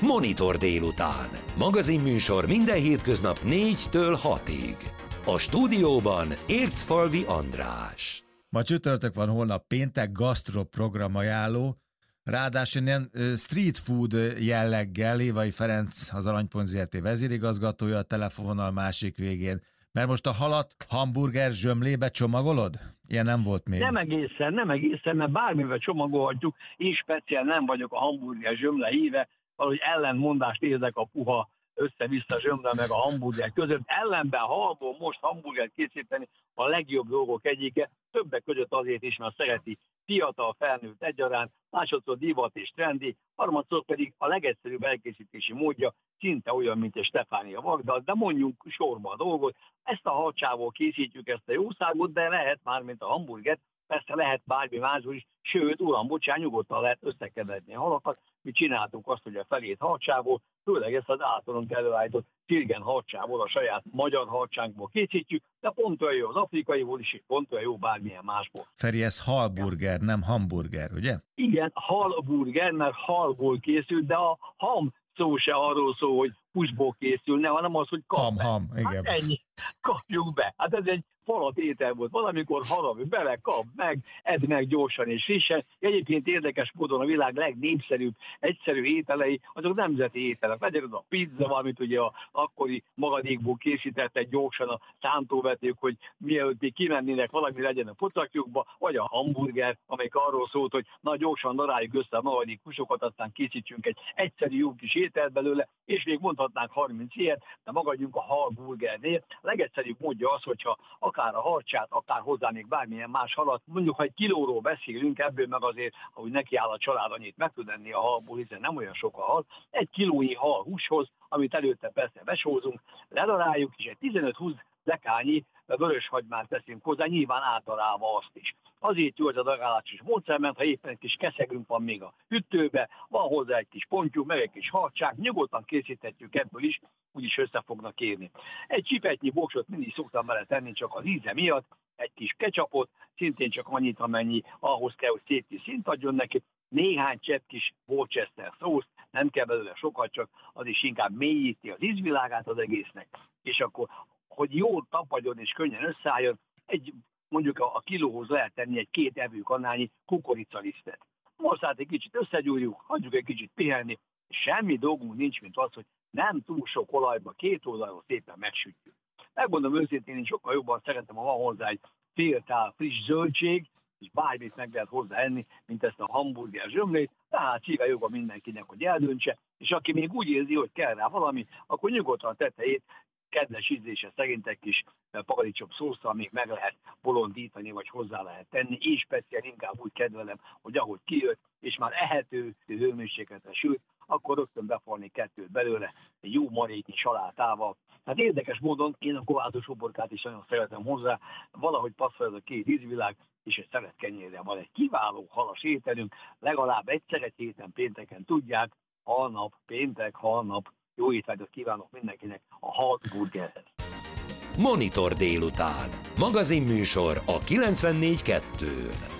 Monitor délután. Magazinműsor minden hétköznap 4-től 6-ig. A stúdióban Ércfalvi András. Ma csütörtök van, holnap péntek, gasztroprogram ajánló. Ráadásul ilyen street food jelleggel Lévai Ferenc, az Aranypont Zrt. Vezérigazgatója a telefonvonal másik végén. Mert most a halat hamburger zsömlébe csomagolod? Ilyen nem volt még. Nem egészen, mert bármivel csomagolhatjuk. Én speciál nem vagyok a hamburger zsömle híve, valahogy ellentmondást érzek a puha össze-vissza zsömle meg a hamburger között. Ellenben halból most hamburgert készíteni a legjobb dolgok egyike, többek között azért is, mert szereti fiatal, felnőtt egyaránt, másodszor divat és trendi, harmadszor pedig a legegyszerűbb elkészítési módja szinte olyan, mint egy Stefánia Magda, de mondjunk sorba a dolgot. Ezt a halcsából készítjük, ezt a jószágot, de lehet már, mint a hamburgert, persze lehet bármi másból is, sőt, uram, bocsánat, nyugodtan lehet összekeverni a halakat. Mi csináltuk azt, hogy a felét halcsából, főleg ezt az általunk előállított Sirgen halcsából, a saját magyar halcsánkból készítjük, de pont olyan jó az afrikaiból is, és pont olyan jó bármilyen másból. Feri, ez halburger, nem hamburger, ugye? Igen, halburger, mert halból készül, de a ham szó se arról szól, hogy húsból készülne, hanem az, hogy ham, igen. Hát ennyi, kapjuk be. Hát ez egy falat étel volt. Valamikor harap bele, kap meg, edd meg gyorsan és frissen. Egyébként érdekes módon a világ legnépszerűbb, egyszerű ételei, azok nemzeti ételek. Legyen az a pizza, valamit ugye a akkori magadékból készítette gyorsan a szántóvetők, hogy mielőtt még kimennének, valami legyen a pocakjukba, vagy a hamburger, amelyik arról szólt, hogy na gyorsan daráljuk össze a magadék húsokat, aztán készítsünk egy egyszerű jó kis ételt belőle, és még mondhatnánk 30 ilyet, de magadjunk a halburgernél. A legegyszerűbb módja az, hogyha akár a harcsát, akár hozzá még bármilyen más halat, mondjuk, ha egy kilóról beszélünk, ebből meg azért, ahogy nekiáll a család, annyit meg tud enni a halból, hiszen nem olyan sok a hal, egy kilónyi hal húshoz, amit előtte persze besózunk, ledaráljuk, és egy 15-20 dekányi vöröshagymát teszünk hozzá, nyilván általában azt is. Azért jó ez a darálásos módszer, mert ha éppen egy kis keszegünk van még a hűtőbe, van hozzá egy kis pontyú, meg egy kis harcsák, nyugodtan készíthetjük ebből is, úgyis össze fognak érni. Egy csipetnyi boksot mindig szoktam bele tenni csak az íze miatt, egy kis ketchupot, szintén csak annyit, amennyi ahhoz kell, hogy szép kis szint adjon neki, néhány csepp kis Worcester szószt, nem kell belőle sokat, csak az is inkább mélyíti az ízvilágát az egésznek. És akkor, hogy jól tapadjon és könnyen összeálljon, mondjuk a kilóhoz lehet tenni egy 2 evőkanálnyi kukoricalisztet. Most egy kicsit összegyúrjuk, hagyjuk egy kicsit pihenni, és semmi dolgunk nincs, mint az, hogy nem túl sok olajba, 2 oldalon szépen megsütjük. Megmondom őszintén, én sokkal jobban szeretem, ha van hozzá egy fél tál friss zöldség, és bármit meg lehet hozzá enni, mint ezt a hamburger zsömlét, tehát szíve joga mindenkinek, hogy eldöntse, és aki még úgy érzi, hogy kell rá valami, akkor nyugodtan a tetejét kedves ízlése szerint egy kis paradicsom szószal még meg lehet bolondítani, vagy hozzá lehet tenni, és speciál inkább úgy kedvelem, hogy ahogy kijött, és már ehető hőmérsékletre sült, akkor rögtön beforni 2 belőle, egy jó maréknyi salátával. Hát érdekes módon én a kovászos uborkát is nagyon szeretem hozzá, valahogy passzol ez a 2 ízvilág, és egy szelet kenyérrel van egy kiváló halas ételünk, legalább egyszer egy héten pénteken tudják, halnap, péntek, halnap, jó étvágyat kívánok mindenkinek a halburgerhez. Monitor délután. Magazinműsor a 94.2-n.